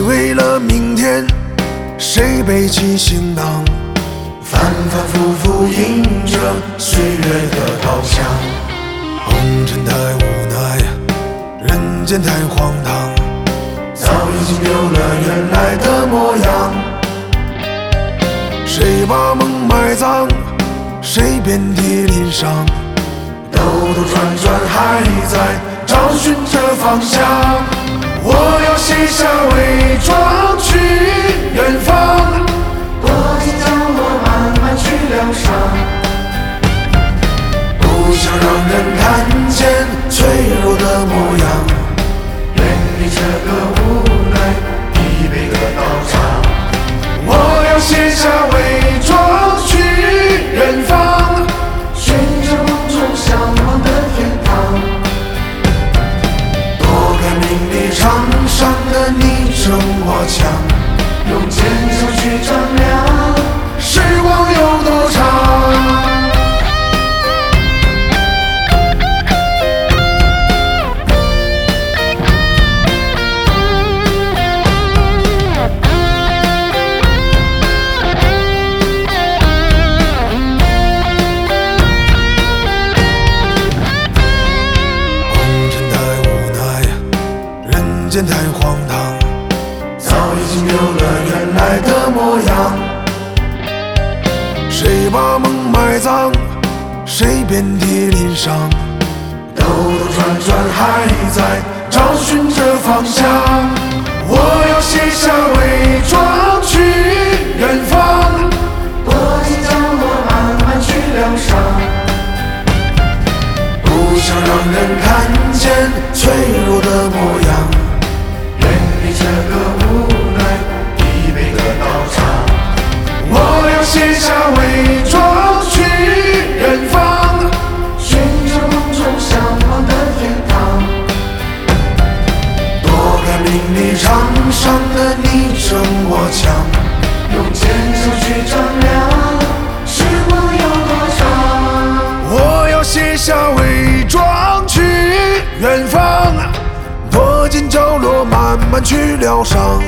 为了明天，谁背起行囊，反反复复迎着岁月的刀枪。红尘太无奈，人间太荒唐，早已经丢了原来的模样。谁把梦埋葬，谁遍体鳞伤，兜兜转转还在找寻着方向。我要卸下伪装去远方， 躲进角落慢慢去疗伤， 不想让人看见脆弱的模样， 远离这个无奈疲惫的道场。 我要卸下伪装去远方， 寻找梦中向往的天堂， 躲开名利场上的你争我抢， 用坚强去丈量时光有多长。太荒唐， 早已经丢了原来的模样。 谁把梦埋葬，谁遍体鳞伤， 兜兜转转还在找寻着方向。 我要卸下伪装去远方， 躲进角落慢慢去疗伤， 不想让人看见脆弱的模样， 这个无奈疲惫的道场。 我要卸下伪装去远方， 寻找梦中向往的天堂， 躲开名利场上的你争我抢， 用坚强去丈量时光有多长。 我要卸下伪装去远方，躲进角落慢慢去疗伤，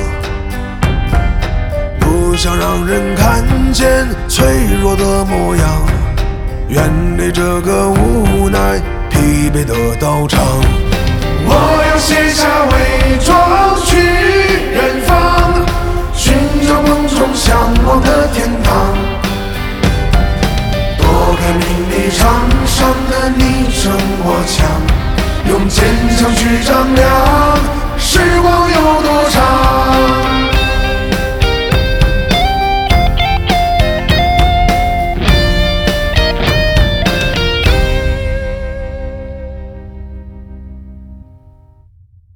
不想让人看见脆弱的模样，远离这个无奈疲惫的道场。我要卸下伪装去远方， 寻找梦中向往的天堂， 躲开名利场上的你争我抢， 用坚强去丈量时光有多